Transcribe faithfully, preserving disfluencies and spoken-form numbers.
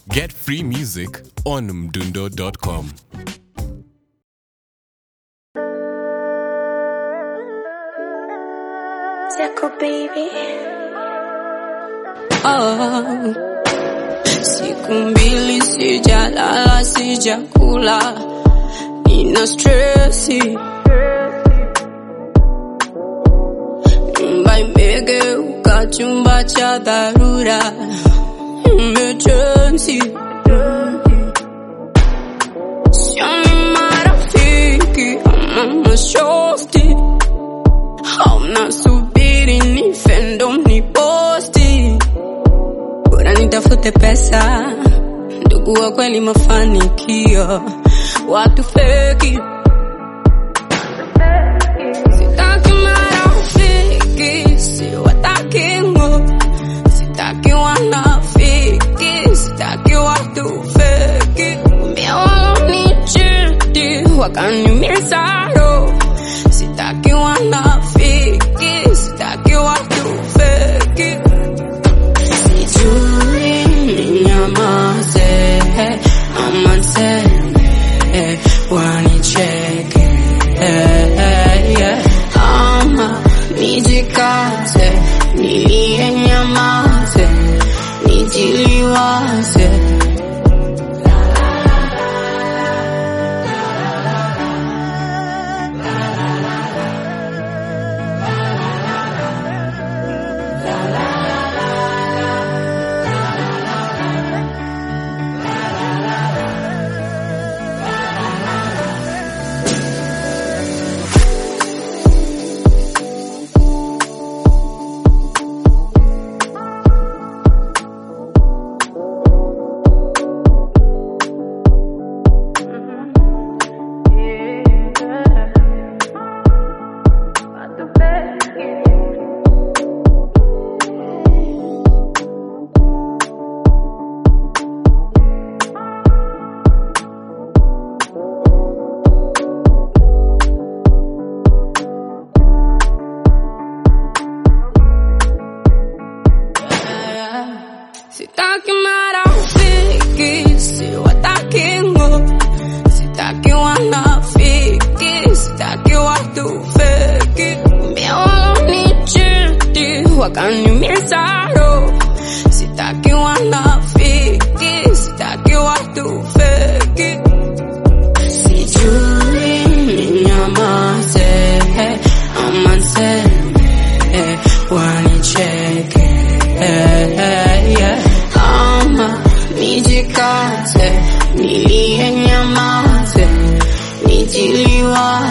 Get free music on mdundo dot com. Zeko baby. Oh, siku mbili sijalala sijakula, nina stressi, nyumba imegeuka chumba cha dharura, emergency. Sioni marafiki ama mashosti, hauna subiri ni fandom ni posti. Bora nitafute pesa, ndugu wa kweli mafanikio, watu feki. Sitaki marafiki, siwataki ngo, sitaki wanafiki, sitaki watu feki. Mbia walonichiti, wakaniumiza roho. Sitaki wanafiki, sitaki watu feki. Sijui ninyamaze ama niseme wanicheke, ama nijikaze nilie nyamaze nijiliwaze. Sitaki marafiki, siwataki ngo, sitaki wanafiki, sitaki watu feki. Mbia walonichiti, wakaniumiza roho. Sitaki wanafiki, sitaki watu feki. Sijui ninyamaze ama niseme wanicheke, ama nijikaze nilie nyamaze nijiliwaze.